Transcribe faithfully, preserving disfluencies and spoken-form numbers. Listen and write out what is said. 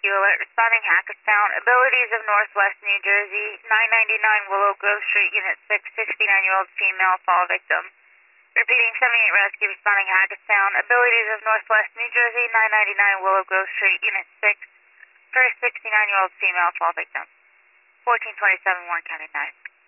rescue alert responding Hackettstown. Abilities of Northwest New Jersey, nine ninety-nine Willow Grove Street, Unit six, sixty-nine-year-old female, fall victim. Repeating, seventy-eight rescue responding Hackettstown. Abilities of Northwest New Jersey, nine ninety-nine Willow Grove Street, Unit six, first sixty-nine-year-old female, fall victim. fourteen twenty-seven Warren County nine.